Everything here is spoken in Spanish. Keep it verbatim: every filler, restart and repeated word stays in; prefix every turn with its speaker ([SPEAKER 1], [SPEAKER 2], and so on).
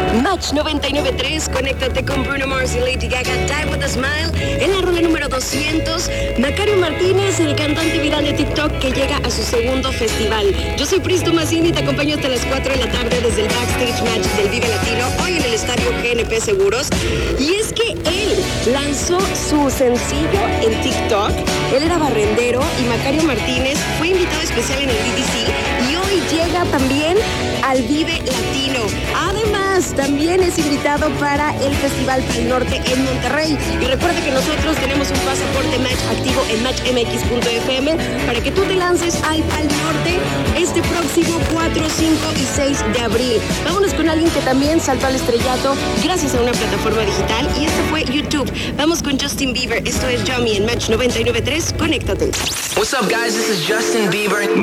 [SPEAKER 1] Match noventa y nueve punto tres, conéctate con Bruno Mars y Lady Gaga, Die With A Smile. En la ronda número doscientos, Macario Martínez, el cantante viral de TikTok que llega a su segundo festival. Yo soy Pristo Mazzini y te acompaño hasta las cuatro de la tarde desde el Backstage Match del Vive Latino, hoy en el estadio G N P Seguros. Y es que él lanzó su sencillo en TikTok. Él era barrendero y Macario Martínez fue invitado especial en el B D C y hoy llega también al Vive Latino. Además, también es invitado para el Festival Pal Norte en Monterrey. Y recuerda que nosotros tenemos un pasaporte Match activo en match m x punto f m para que tú te lances al Pal Norte este próximo cuatro, cinco y seis de abril. Vámonos con alguien que también saltó al estrellato gracias a una plataforma digital y esto fue YouTube. Vamos con Justin Bieber. Esto es Yummy en Match noventa y nueve punto tres. Conéctate.
[SPEAKER 2] What's up, guys? This is Justin Bieber.